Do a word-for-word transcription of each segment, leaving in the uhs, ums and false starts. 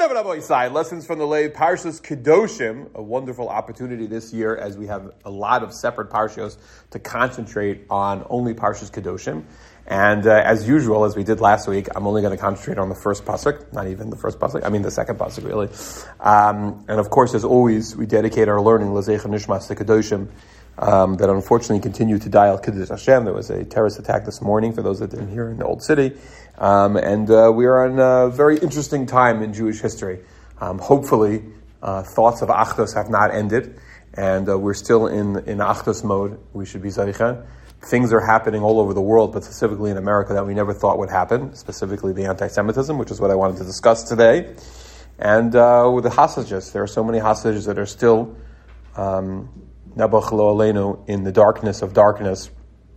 Lessons from the Lev, Parshas Kedoshim, a wonderful opportunity this year as we have a lot of separate parshas to concentrate on only Parshas Kedoshim. And uh, as usual, as we did last week, I'm only going to concentrate on the first pasuk, not even the first pasuk, I mean the second pasuk really. Um, and of course, as always, we dedicate our learning, L'Zecha Nishmas to Kedoshim, um, that unfortunately continue to die al Kiddush Hashem. There was a terrorist attack this morning, for those that didn't hear, in the Old City. Um, and uh, we are in a very interesting time in Jewish history. Um, hopefully, uh, thoughts of Achdus have not ended, and uh, we're still in in Achdus mode. We should be Zaycha. Things are happening all over the world, but specifically in America, that we never thought would happen, specifically the anti-Semitism, which is what I wanted to discuss today. And uh, with the hostages, there are so many hostages that are still um, Nebuch Lo Aleinu in the darkness of darkness,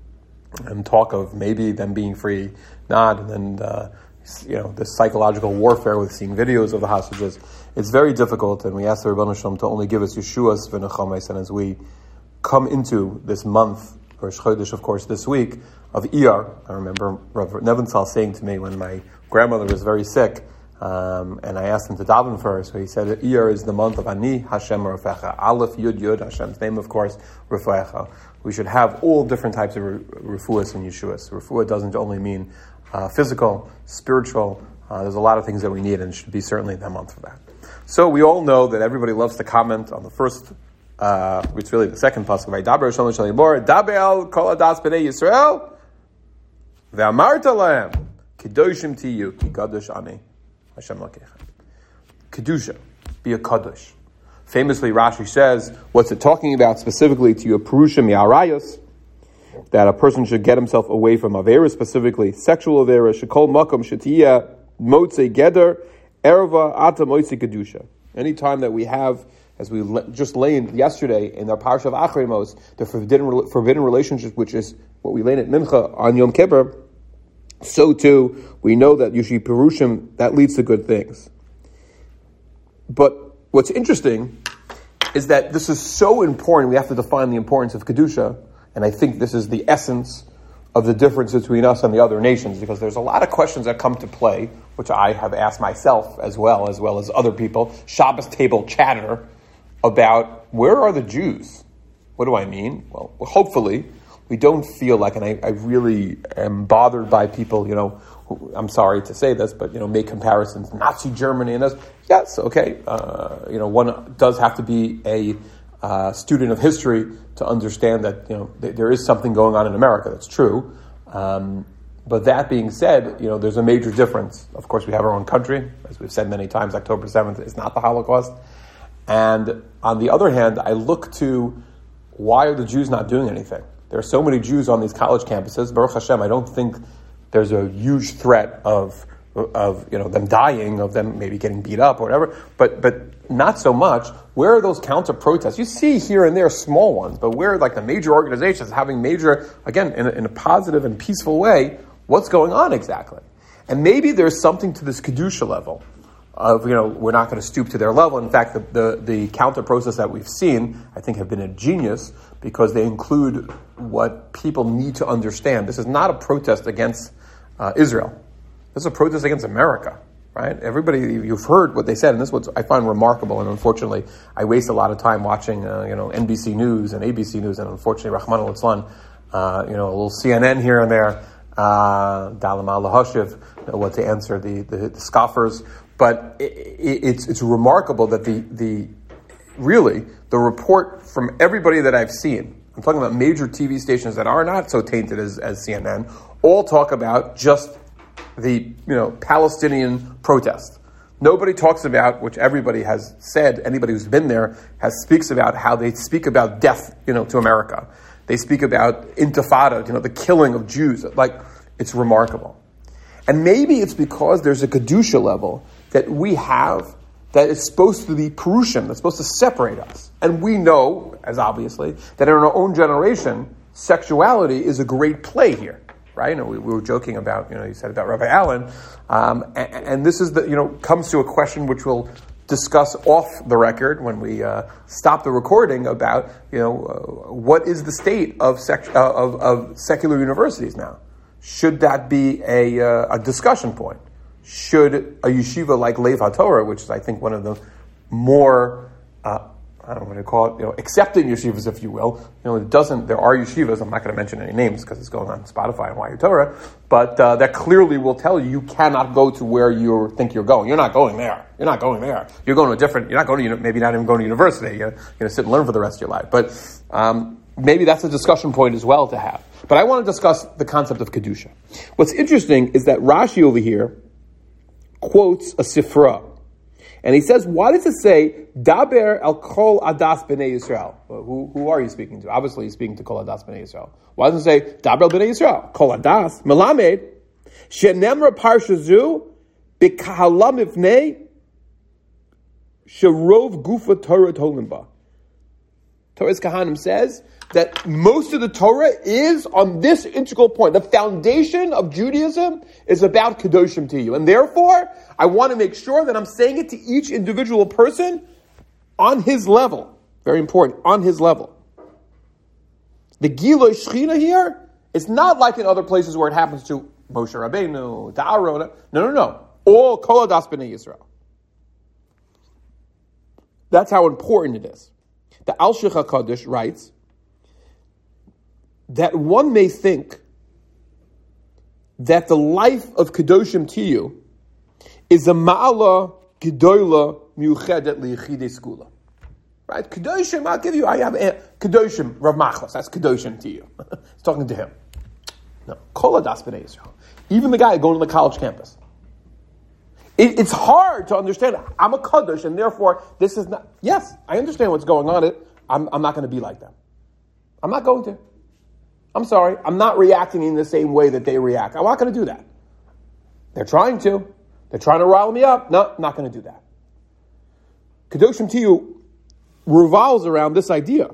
and talk of maybe them being free, not, and then uh, you know, this psychological warfare with seeing videos of the hostages. It's very difficult, and we ask the Rebbeinu Shalom to only give us Yeshua's v'nechames, and as we come into this month, Rosh Chodesh, of course, this week, of Iyar. I remember Rav Nebenzahl saying to me when my grandmother was very sick, um, and I asked him to daven for her, so he said, Iyar is the month of Ani Hashem Rafecha. Aleph Yud Yud, Hashem's name, of course, Rafecha. We should have all different types of refuahs and Yeshuas. Refuah doesn't only mean uh, physical, spiritual. Uh, there's a lot of things that we need, and it should be certainly the month for that. So we all know that everybody loves to comment on the first Uh, it's really the second pasuk. Daber Shalom Shalimor, Dabel Kol Adas Bnei Yisrael, Ve'amarta Lahem, Kedoshim Tiyu, Ki Kadosh Ani, Hashem Lakecha. Kedusha, be a Kadosh. Famously, Rashi says, what's it talking about specifically to you, Purushim Yarayos, that a person should get himself away from Avera, specifically sexual Avera, Shekol Makom Shetiya, Motze Geder, Erva Ata Moitze Kedusha. Anytime that we have, as we just laid yesterday in our parsha of Achrei Mos, the forbidden, forbidden relationship, which is what we laid at Mincha on Yom Kippur, so too we know that Yushi Perushim, that leads to good things. But what's interesting is that this is so important, we have to define the importance of Kedusha, and I think this is the essence of the difference between us and the other nations, because there's a lot of questions that come to play, which I have asked myself as well, as well as other people, Shabbos table chatter, about where are the Jews? What do I mean? Well, hopefully we don't feel like, and I, I really am bothered by people, you know, who, I'm sorry to say this, but, you know, make comparisons, Nazi Germany and this. Yes, okay, uh, you know, one does have to be a uh, student of history to understand that, you know, th- there is something going on in America. That's true. Um, but that being said, you know, there's a major difference. Of course, we have our own country. As we've said many times, October seventh is not the Holocaust. And on the other hand, I look to, why are the Jews not doing anything? There are so many Jews on these college campuses. Baruch Hashem, I don't think there's a huge threat of, of you know, them dying, of them maybe getting beat up or whatever, but but not so much. Where are those counter-protests? You see here and there small ones, but where like the major organizations having major, again, in a, in a positive and peaceful way, what's going on exactly? And maybe there's something to this Kedusha level. Of, you know, we're not going to stoop to their level. In fact, the, the, the counter process that we've seen, I think, have been a genius because they include what people need to understand. This is not a protest against uh, Israel. This is a protest against America, right? Everybody, you've heard what they said, and this is what I find remarkable. And unfortunately, I waste a lot of time watching, uh, you know, N B C News and A B C News, and unfortunately, Rahman al-Islam, uh, you know, a little C N N here and there, uh, Dalam al-Hashiv, you know, what to answer the, the, the scoffers. But it, it, it's it's remarkable that the the really the report from everybody that I've seen, I'm talking about major T V stations that are not so tainted as, as C N N, all talk about just the you know Palestinian protest. Nobody talks about, which everybody has said, anybody who's been there has speaks about how they speak about death, you know, to America. They speak about intifada, you know, the killing of Jews. Like, it's remarkable. And maybe it's because there's a Kedusha level that we have that is supposed to be Purushim, that's supposed to separate us. And we know, as obviously, that in our own generation, sexuality is a great play here, right? You know, we, we were joking about, you know, you said about Rabbi Allen, um, and, and this is the, you know, comes to a question which we'll discuss off the record when we uh, stop the recording about, you know, uh, what is the state of, sec- uh, of of secular universities now? Should that be a, uh, a discussion point? should a yeshiva like Lev HaTorah, which is I think one of the more uh, I don't know what to call it, you know, accepting yeshivas, if you will. You know, it doesn't, there are yeshivas, I'm not going to mention any names because it's going on Spotify and Y U Torah, but uh, that clearly will tell you you cannot go to where you think you're going. You're not going there. You're not going there. You're going to a different, you're not going to, maybe not even going to university. You're, you're going to sit and learn for the rest of your life. But um, maybe that's a discussion point as well to have. But I want to discuss the concept of Kedusha. What's interesting is that Rashi over here quotes a Sifra. And he says, why does it say, Daber el kol adas b'nei Yisrael? Well, who, who are you speaking to? Obviously, he's speaking to kol adas b'nei Yisrael. Why doesn't it say, Daber el b'nei Yisrael? Kol adas, melamed, shenemra parsha zu, b'kahalam ifnei, sherov gufa Torah tolim ba. Torah's Kahanim says that most of the Torah is on this integral point. The foundation of Judaism is about Kedoshim to you. And therefore, I want to make sure that I'm saying it to each individual person on his level. Very important, on his level. The Giloi Shechina here is not like in other places where it happens to Moshe Rabbeinu, to Aaron. No, no, no. All Kol Adas B'nai Yisrael. That's how important it is. The Al-Sheikh HaKadosh writes that one may think that the life of Kedoshim to you is a ma'ala gedola miuchedet liyechidei skula. Right? Kedoshim, I'll give you, I have a Kedoshim, Rav Machlas, that's Kedoshim to you. He's talking to him. No. Kol Adas B'nai Yisrael. Even the guy going to the college campus. It, it's hard to understand. I'm a Kaddish, and therefore, this is not... Yes, I understand what's going on. It. I'm, I'm not going to be like them. I'm not going to. I'm sorry. I'm not reacting in the same way that they react. I'm not going to do that. They're trying to. They're trying to rile me up. No, I'm not going to do that. Kedoshim to you revolves around this idea.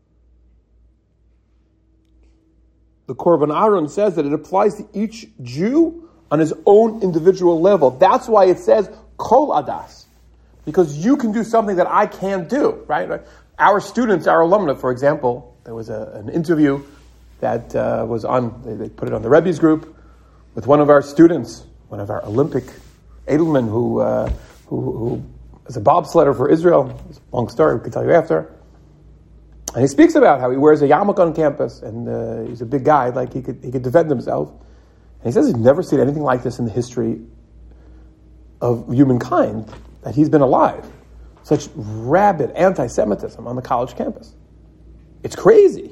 The Korban Aharon says that it applies to each Jew on his own individual level. That's why it says Kol Adas. Because you can do something that I can't do, right? Our students, our alumni, for example, there was a, an interview that uh, was on, they, they put it on the Rebbe's group, with one of our students, one of our Olympic Edelman, who, uh, who, who is a bobsledder for Israel. It's a long story, we could tell you after. And he speaks about how he wears a yarmulke on campus, and uh, he's a big guy, like he could he could defend himself. And he says he's never seen anything like this in the history of humankind that he's been alive. Such rabid anti-Semitism on the college campus. It's crazy.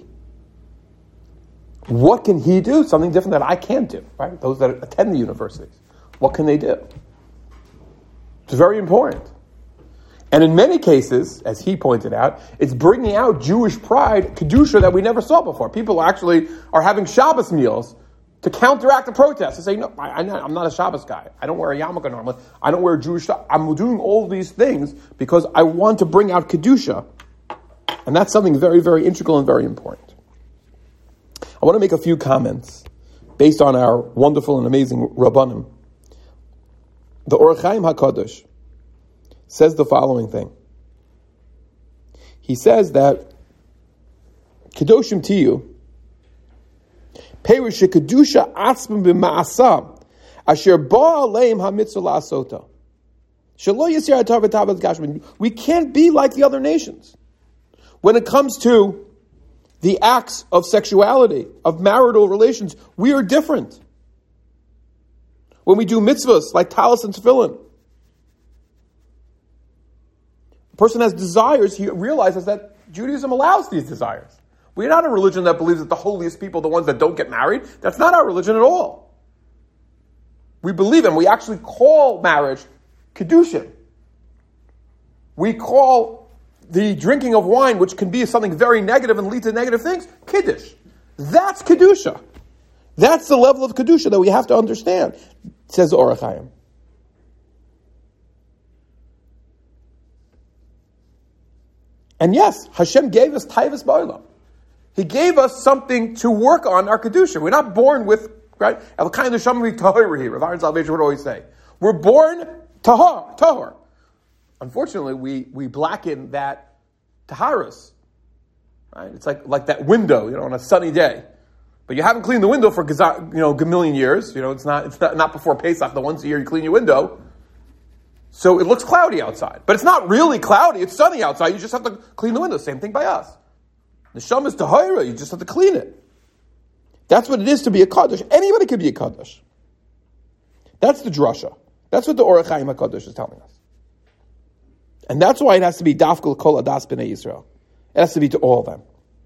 What can he do? Something different that I can't do, right? Those that attend the universities. What can they do? It's very important. And in many cases, as he pointed out, it's bringing out Jewish pride, Kedusha, that we never saw before. People actually are having Shabbos meals to counteract the protest. To say, no, I, I'm not a Shabbos guy. I don't wear a yarmulke normally. I don't wear a Jewish... I'm doing all these things because I want to bring out Kedusha. And that's something very, very integral and very important. I want to make a few comments based on our wonderful and amazing Rabbanim. The Or Chaim HaKadosh says the following thing. He says that Kedoshim Tiyu Perish Kedusha Atzmim B'Ma'asam Asher Ba Aleim HaMitzvah La'asota Shelo Yisir Atav V'Tav Gashmin. We can't be like the other nations when it comes to the acts of sexuality, of marital relations. We are different. When we do mitzvahs like talis and tefillin, a person has desires, he realizes that Judaism allows these desires. We're not a religion that believes that the holiest people are the ones that don't get married. That's not our religion at all. We believe in, we actually call marriage Kedushin. We call the drinking of wine, which can be something very negative and lead to negative things, Kiddush. That's Kedusha. That's the level of Kedusha that we have to understand, says the Or Chaim. And yes, Hashem gave us Taivas Ba'olam. He gave us something to work on our Kedusha. We're not born with, right? Elkain Neshama Tahor, Rav Aaron Salvation would always say. We're born Tahor, Tahor. Unfortunately, we, we blacken that Taharis. Right? It's like, like that window, you know, on a sunny day. but you haven't cleaned the window for you know a million years. You know, it's not it's not, not before Pesach, the once a year you clean your window. So it looks cloudy outside. But it's not really cloudy, it's sunny outside. You just have to clean the window. Same thing by us. The Neshama is tahira, you just have to clean it. That's what it is to be a Kaddish. Anybody can be a Kaddish. That's the drasha. That's what the Orach Chaim HaKadosh is telling us. And that's why it has to be Dafkal Kol Adas B'nai Yisrael. It has to be to all of them.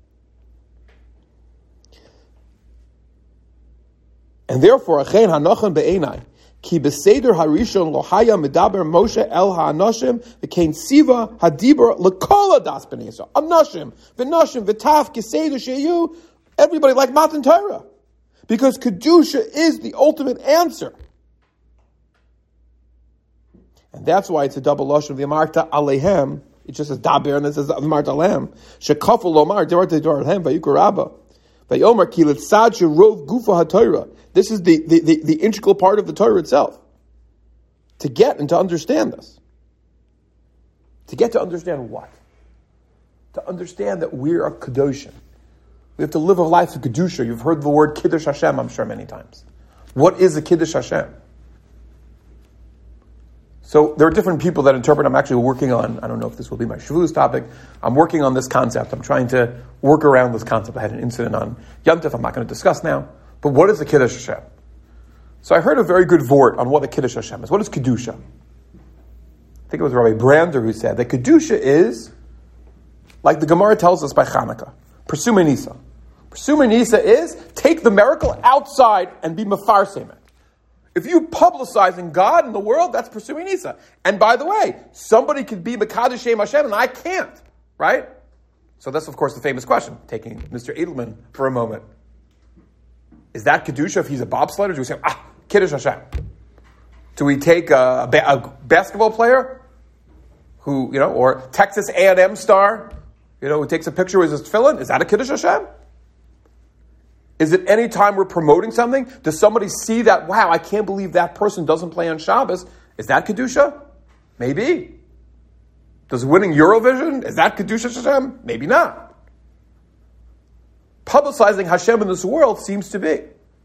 And therefore, Achein Hanochan Be'enai, Ki Beseder Harishon Lohaya Medaber Moshe El HaAnashim V'kein Siva Hadibur L'Kol Adas B'nai Yisrael. Anashim, V'nashim, V'taf, Keseder Sheyu, everybody like Matan Torah. Because Kedusha is the ultimate answer. And that's why it's a double lashon of V'amarta Alehem. It just says Daber and then it says V'amarta Alehem. Shekafel Lomar, Derate Dor Alehem, Vayukar Rabba. Vayomer Ki Litzad Sherov Gufa HaTorah. This is the, the, the, the integral part of the Torah itself. To get and to understand this. To get to understand what? To understand that we are Kedoshim. We have to live a life of Kedusha. You've heard the word Kiddush Hashem, I'm sure, many times. What is a Kiddush Hashem? So there are different people that interpret. I'm actually working on, I don't know if this will be my Shavuos topic, I'm working on this concept. I'm trying to work around this concept. I had an incident on Yom Tov I'm not going to discuss now. But what is a Kiddush Hashem? So I heard a very good vort on what a Kiddush Hashem is. What is Kedusha? I think it was Rabbi Brander who said that Kedusha is, like the Gemara tells us by Chanukah, Persuma Nisa. Persuma Nisa is, take the miracle outside and be mefarsim it. If you're publicizing God in the world, that's Persuma Nisa. And by the way, somebody could be Mekadosh Shem Hashem and I can't, right? So that's, of course, the famous question, taking Mister Edelman for a moment. Is that Kedusha if he's a bobsledder? Do we say, ah, Kiddush Hashem? Do we take a, a, ba- a basketball player who, you know, or Texas A and M star, you know, who takes a picture with his tefillin? Is that a Kiddush Hashem? Is it any time we're promoting something? Does somebody see that, wow, I can't believe that person doesn't play on Shabbos? Is that Kedusha? Maybe. Does winning Eurovision, is that Kedusha Hashem? Maybe not. Publicizing Hashem in this world seems to be.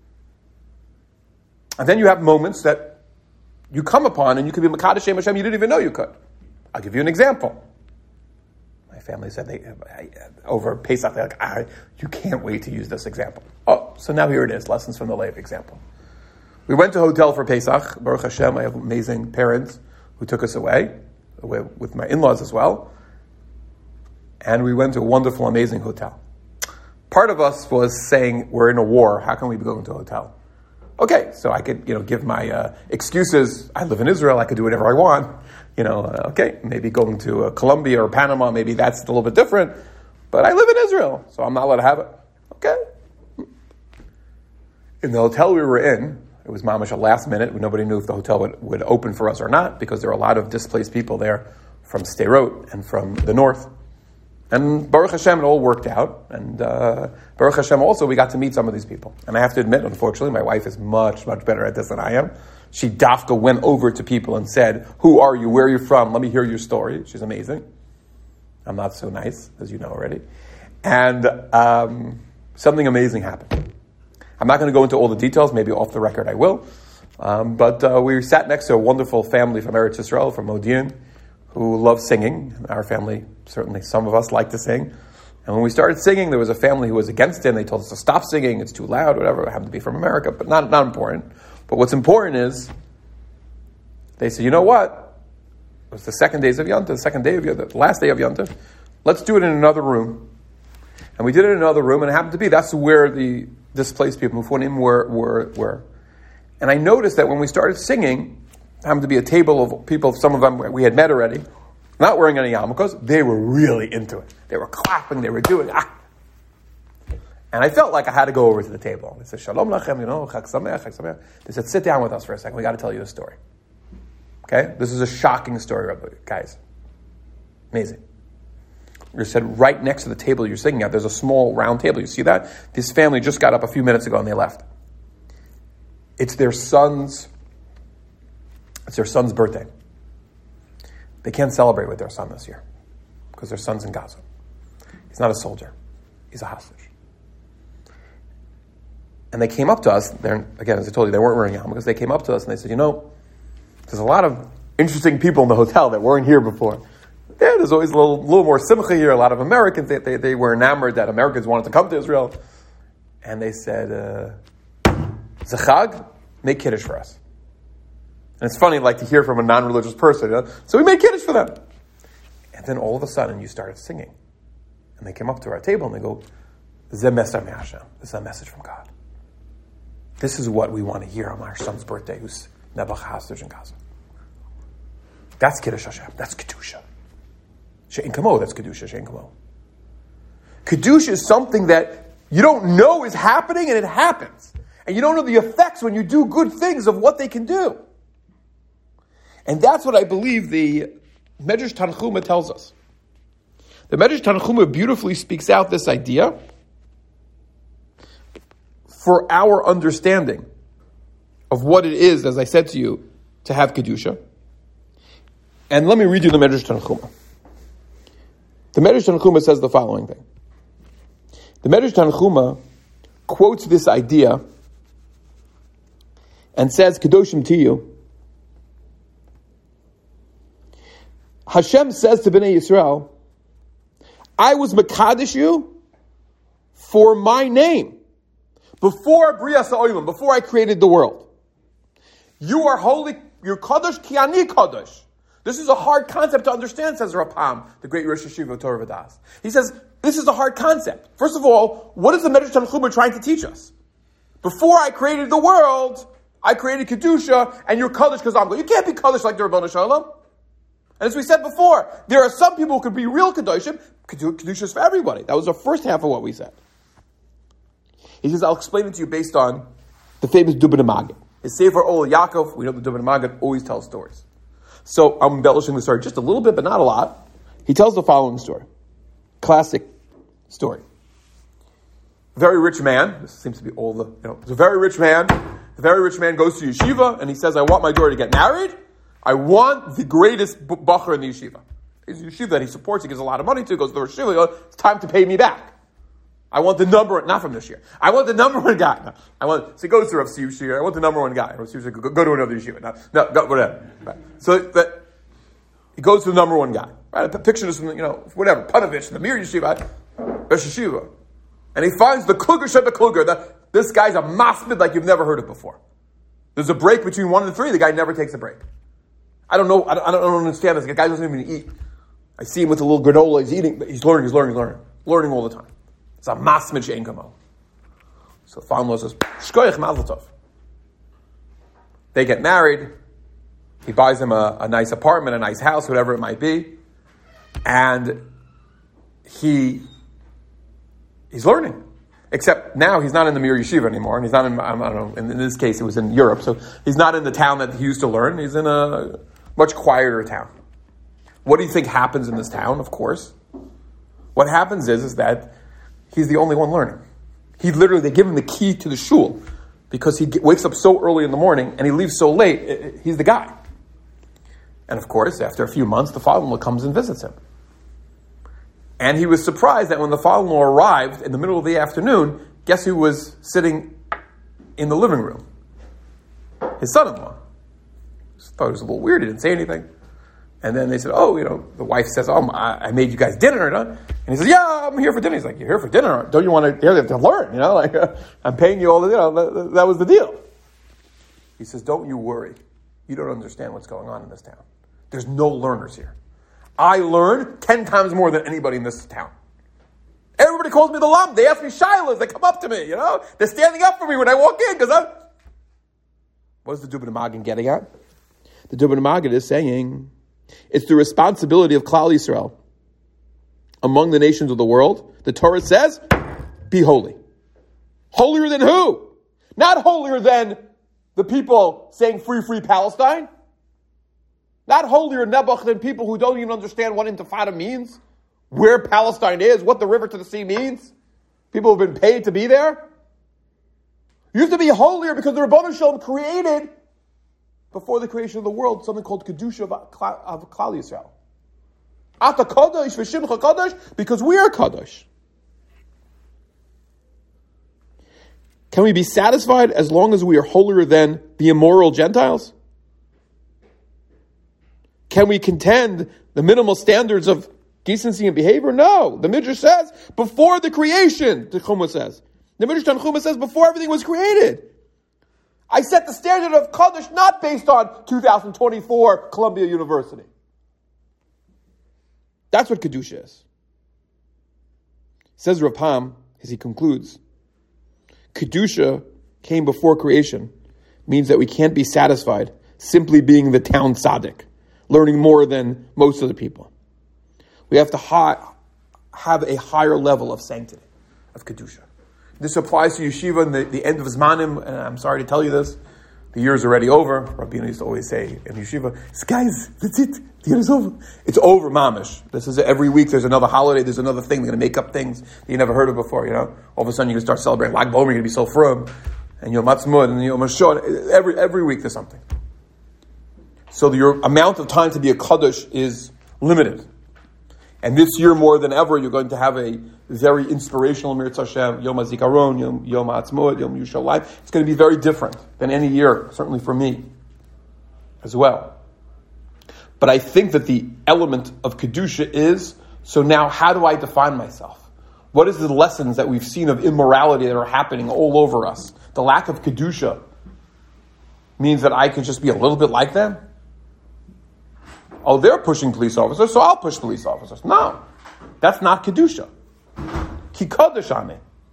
And then you have moments that you come upon and you could be Mekadosh Shem Hashem you didn't even know you could. I'll give you an example. My family said they over Pesach, they're like, ah, you can't wait to use this example. Oh, so now here it is, lessons from the Lev example. We went to a hotel for Pesach. Baruch Hashem, I have amazing parents who took us away, with my in-laws as well. And we went to a wonderful, amazing hotel. Part of us was saying, we're in a war, how can we be going to a hotel? Okay, so I could, you know, give my uh, excuses. I live in Israel, I could do whatever I want. You know, uh, okay, maybe going to uh, Colombia or Panama, maybe that's a little bit different. But I live in Israel, so I'm not allowed to have it. Okay. In the hotel we were in, it was mamash a last minute. Nobody knew if the hotel would, would open for us or not, because there were a lot of displaced people there from Sderot and from the north. And Baruch Hashem, it all worked out. And uh, Baruch Hashem also, we got to meet some of these people. And I have to admit, unfortunately, my wife is much, much better at this than I am. She dafka went over to people and said, who are you? Where are you from? Let me hear your story. She's amazing. I'm not so nice, as you know already. And um, something amazing happened. I'm not going to go into all the details. Maybe off the record I will. Um, but uh, we sat next to a wonderful family from Eretz Yisrael, from Modi'in, who love singing. Our family, certainly some of us like to sing. And when we started singing, there was a family who was against it, and they told us to stop singing, it's too loud, whatever. It happened to be from America, but not, not important. But what's important is, they said, you know what? It was the second days of Yom Tov, the second day of Yom Tov, the last day of Yom Tov. Let's do it in another room. And we did it in another room, and it happened to be, that's where the displaced people, Mufunim, were, were, were. And I noticed that when we started singing, happened to be a table of people, some of them we had met already, not wearing any yarmulkes, they were really into it. They were clapping, they were doing, ah. And I felt like I had to go over to the table. They said, Shalom lachem, you know, chag sameach, chag sameach. They said, sit down with us for a second, we got to tell you a story. Okay? This is a shocking story, guys. Amazing. You said right next to the table you're singing at, there's a small round table. You see that? This family just got up a few minutes ago and they left. It's their son's, it's their son's birthday. They can't celebrate with their son this year because their son's in Gaza. He's not a soldier. He's a hostage. And they came up to us, they're, again, as I told you, they weren't wearing yarmulkes. They came up to us and they said, you know, there's a lot of interesting people in the hotel that weren't here before. Yeah, there's always a little, little more simcha here. A lot of Americans, they, they, they were enamored that Americans wanted to come to Israel. And they said, uh, Zechag, make Kiddush for us. And it's funny, like, to hear from a non-religious person. You know? So we made Kiddush for them. And then all of a sudden, you started singing. And they came up to our table and they go, Zeh Mesar Me'Hashem. This is a message from God. This is what we want to hear on our son's birthday, who's Nebuch hostage in Gaza. That's Kiddush Hashem. That's Kedusha. She'en Kamo, that's Kedusha, She'en Kamo. Kedusha is something that you don't know is happening, and it happens. And you don't know the effects when you do good things of what they can do. And that's what I believe the Medrash Tanchuma tells us. The Medrash Tanchuma beautifully speaks out this idea for our understanding of what it is, as I said to you, to have Kedusha. And let me read you the Medrash Tanchuma. The Medrash Tanchuma says the following thing. The Medrash Tanchuma quotes this idea and says, Kedoshim Tiyu. Hashem says to Bnei Yisrael, I was Mekadesh you for my name. Before Brias HaOlam, before I created the world. You are holy, you're Kadosh, Ki Ani Kadosh. This is a hard concept to understand, says Rapam, the great Rosh Yeshiva of Torah V'das. He says, this is a hard concept. First of all, what is the Medrash Tanchuma trying to teach us? Before I created the world, I created Kedusha, and you're Kadosh because I'm good. You can't be Kadosh like the Rabbanu Shalom. And as we said before, there are some people who could be real Kedoshim. Kedusha is for everybody. That was the first half of what we said. He says, I'll explain it to you based on the famous Dubin Maggid. His Sefer Ol Yaakov, we know the Dubin Maggid always tells stories. So I'm embellishing the story just a little bit, but not a lot. He tells the following story. Classic story. A very rich man, this seems to be all the, you know, it's a very rich man. The very rich man goes to yeshiva and he says, I want my daughter to get married. I want the greatest bacher in the yeshiva. It's a yeshiva that he supports, he gives a lot of money to, goes to the yeshiva, it's time to pay me back. I want the number, not from this year. I want the number one guy. No, I want, so he goes to Rav Siv Shir, I want the number one guy. Rav Siv Shir, go, go to another yeshiva. No, no, go, whatever. Right. So that, he goes to the number one guy. Right? Picture this, you know, whatever, Panovich, the Mir Yeshiva, Rosh Yeshiva. And he finds the Kluger Sheba Kluger, that this guy's a masmid like you've never heard of before. There's a break between one and three, the guy never takes a break. I don't know, I don't, I don't understand this. The guy doesn't even eat. I see him with a little granola, he's eating, but he's learning, he's learning, he's learning. Learning all the time. It's a masmid she'en kamo. So the father-in-law says, Shkoyach Mazel Tov. They get married. He buys him a, a nice apartment, a nice house, whatever it might be. And he he's learning. Except now he's not in the Mir Yeshiva anymore, and he's not in, I don't know, in, in this case it was in Europe, so he's not in the town that he used to learn. He's in a much quieter town. What do you think happens in this town, of course? What happens is, is that he's the only one learning. He literally, they give him the key to the shul because he wakes up so early in the morning and he leaves so late. He's the guy. And of course, after a few months, the father-in-law comes and visits him. And he was surprised that when the father-in-law arrived in the middle of the afternoon, guess who was sitting in the living room? His son-in-law. Just thought it was a little weird. He didn't say anything. And then they said, oh, you know, the wife says, oh, I made you guys dinner. Huh? And he says, yeah, I'm here for dinner. He's like, you're here for dinner? Don't you want to, you have to learn, you know? Like, uh, I'm paying you all the, you know, that, that was the deal. He says, don't you worry. You don't understand what's going on in this town. There's no learners here. I learn ten times more than anybody in this town. Everybody calls me the Lam. They ask me shilas. They come up to me, you know? They're standing up for me when I walk in because I'm... What is the Dubin Maggid getting at? The Dubin Maggid is saying it's the responsibility of Klal Yisrael among the nations of the world. The Torah says, be holy. Holier than who? Not holier than the people saying free, free Palestine. Not holier nebuch than people who don't even understand what intifada means, where Palestine is, what the river to the sea means. People who have been paid to be there. You have to be holier because the Rabbanu Shalom created, before the creation of the world, something called Kedusha of Klal Yisrael. Ata Kadosh v'Shimcha Kadosh, because we are Kadosh. Can we be satisfied as long as we are holier than the immoral Gentiles? Can we contend the minimal standards of decency and behavior? No. The Midrash says, before the creation, the Chumah says. The Midrash Tanchuma says, before everything was created. I set the standard of Kaddish not based on two thousand twenty-four Columbia University. That's what Kedusha is. Says Rav Pam, as he concludes, Kedusha came before creation means that we can't be satisfied simply being the town tzaddik, learning more than most of the people. We have to ha- have a higher level of sanctity, of Kedusha. This applies to yeshiva in the, the end of Zmanim, and I'm sorry to tell you this, the year is already over. Rabbeinu used to always say in yeshiva, guys, that's it, the year is over. It's over, mamish. This is every week there's another holiday, there's another thing, they're going to make up things that you never heard of before, you know? All of a sudden you're going to start celebrating Lag Bomer, you're going to be so frum, and Yom Ha'atzmaut, and Yom HaShoah, every, every week there's something. So your amount of time to be a Kaddish is limited. And this year more than ever, you're going to have a very inspirational Mirz Hashem, Yom HaZikaron, Yom, Yom HaAtzmaut, Yom Yerushalayim. It's going to be very different than any year, certainly for me as well. But I think that the element of Kedusha is, so now how do I define myself? What is the lessons that we've seen of immorality that are happening all over us? The lack of Kedusha means that I could just be a little bit like them? Oh, they're pushing police officers, so I'll push police officers. No, that's not Kedusha. Ki Kaddish Ani.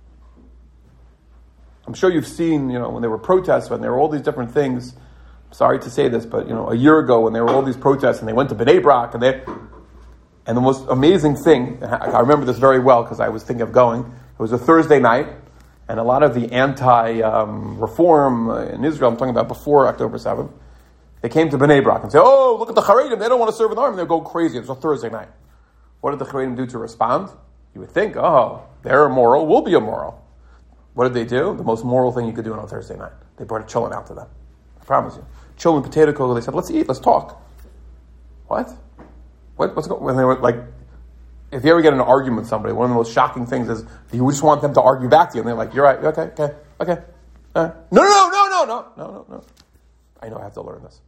I'm sure you've seen, you know, when there were protests, when there were all these different things. I'm sorry to say this, but, you know, a year ago when there were all these protests and they went to Bnei Brak, and they, and the most amazing thing, I remember this very well because I was thinking of going, it was a Thursday night, and a lot of the anti-reform um, in Israel, I'm talking about before October seventh, they came to Bnei Brak and say, oh, look at the Haredim, they don't want to serve in the army, they'll go crazy. It was a Thursday night. What did the Haredim do to respond? You would think, oh, they're immoral, we'll be immoral. What did they do? The most moral thing you could do on a Thursday night. They brought a cholent out to them. I promise you. Cholent potato kugel, they said, let's eat, let's talk. What? What? What's going on? When they were like, if you ever get in an argument with somebody, one of the most shocking things is you just want them to argue back to you. And they're like, you're right, okay, okay, okay. Uh, no, no, no, no, no, no, no, no. I know I have to learn this.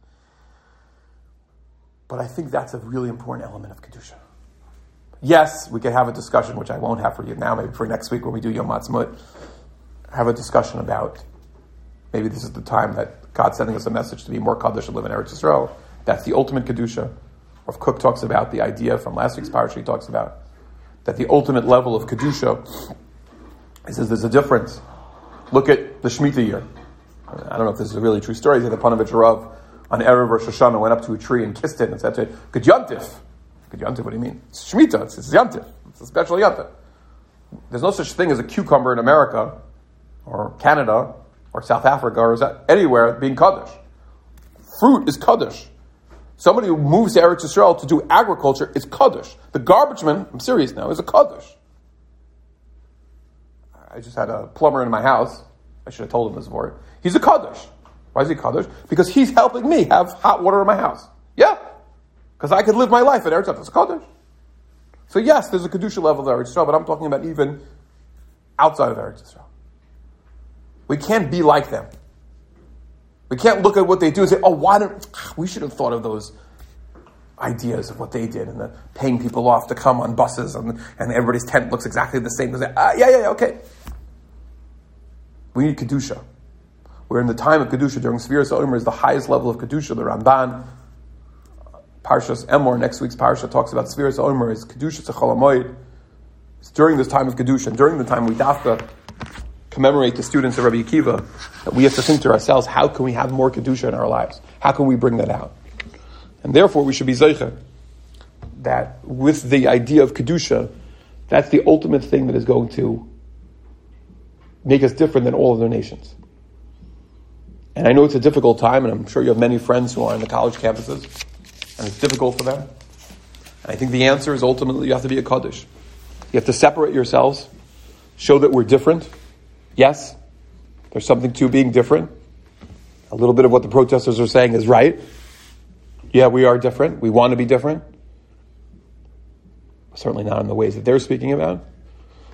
But I think that's a really important element of Kedusha. Yes, we could have a discussion, which I won't have for you now, maybe for next week when we do Yom Ha'atzmaut, have a discussion about maybe this is the time that God's sending us a message to be more Kaddish and live in Eretz Yisrael. That's the ultimate Kedusha. Rav Kook talks about the idea from last week's parasha, he talks about that the ultimate level of Kedusha, he says there's a difference. Look at the Shemitah year. I don't know if this is a really true story. The Panovich Rav on Erev Rosh Hashanah went up to a tree and kissed it and said to it, Good Yontif. Good Yontif, what do you mean? It's Shemitah, it's, it's Yontif. It's a special Yontif. There's no such thing as a cucumber in America or Canada or South Africa or anywhere being Kaddish. Fruit is Kaddish. Somebody who moves to Eretz Yisrael to do agriculture is Kaddish. The garbage man, I'm serious now, is a Kaddish. I just had a plumber in my house. I should have told him this before. He's a Kaddish. Why is he Kaddish? Because he's helping me have hot water in my house. Yeah. Because I could live my life in Eretz Yisrael. It's Kaddish. So yes, there's a Kedusha level of Eretz Yisrael, but I'm talking about even outside of Eretz Yisrael. We can't be like them. We can't look at what they do and say, oh, why don't, we should have thought of those ideas of what they did and the paying people off to come on buses and, and everybody's tent looks exactly the same. Say, ah, yeah, yeah, yeah, okay. We need Kedusha. We're in the time of Kedusha during Sfiras HaOmer is the highest level of Kedusha. The Ramban, Parshas Emor, next week's Parsha, talks about Sfiras HaOmer is Kedusha Tzechol HaMoed. It's during this time of Kedusha, and during the time we dafka commemorate the students of Rabbi Akiva, that we have to think to ourselves, how can we have more Kedusha in our lives? How can we bring that out? And therefore we should be Zeicher that with the idea of Kedusha, that's the ultimate thing that is going to make us different than all other nations. And I know it's a difficult time, and I'm sure you have many friends who are on the college campuses, and it's difficult for them. And I think the answer is ultimately you have to be a Kaddish. You have to separate yourselves, show that we're different. Yes, there's something to being different. A little bit of what the protesters are saying is right. Yeah, we are different. We want to be different. Certainly not in the ways that they're speaking about.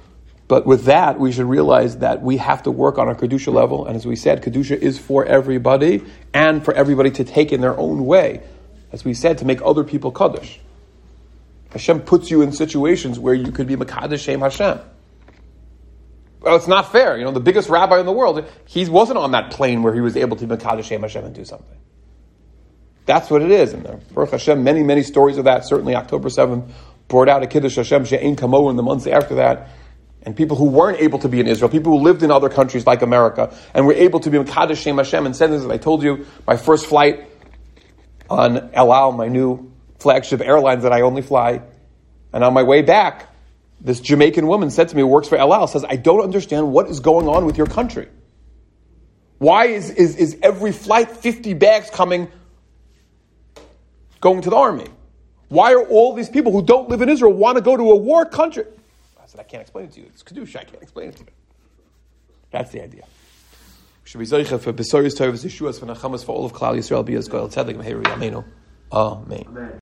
But with that, we should realize that we have to work on our Kedusha level. And as we said, Kedusha is for everybody and for everybody to take in their own way. As we said, to make other people Kaddish. Hashem puts you in situations where you could be Mekadosh Shem Hashem. Well, it's not fair. You know, the biggest rabbi in the world, he wasn't on that plane where he was able to be Mekadosh Shem Hashem and do something. That's what it is. And there, Baruch Hashem, many, many stories of that. Certainly October seventh brought out a Kiddush Hashem She'ein Kamo in the months after that. And people who weren't able to be in Israel, people who lived in other countries like America, and were able to be Mekadosh Shem Hashem and send this, as I told you, my first flight on El Al, my new flagship airlines that I only fly. And on my way back, this Jamaican woman said to me, who works for El Al, says, I don't understand what is going on with your country. Why is, is, is every flight fifty bags coming, going to the army? Why are all these people who don't live in Israel want to go to a war country? I said, I can't explain it to you. It's Kedusha, I can't explain it to you. That's the idea. We should be Zoicha for Besoris Torah, Yeshuas, for Nachamas, for all of Klal Yisrael, be as Goel Tzedek, Meheru Yameinu. Amen.